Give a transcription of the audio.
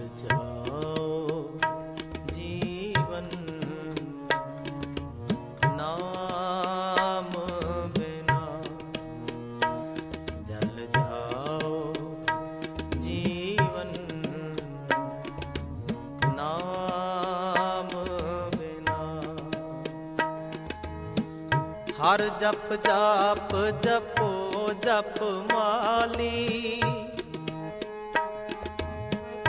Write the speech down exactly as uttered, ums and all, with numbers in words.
ਜਾਓ ਜੀਵਨ ਨਾਮ ਬਿਨਾ, ਜਲ ਜਾਓ ਜੀਵਨ ਨਾਮ ਬਿਨਾ। ਹਰ ਜਪ ਜਾਪ ਜਪੋ ਜਪ ਮਾਲੀ,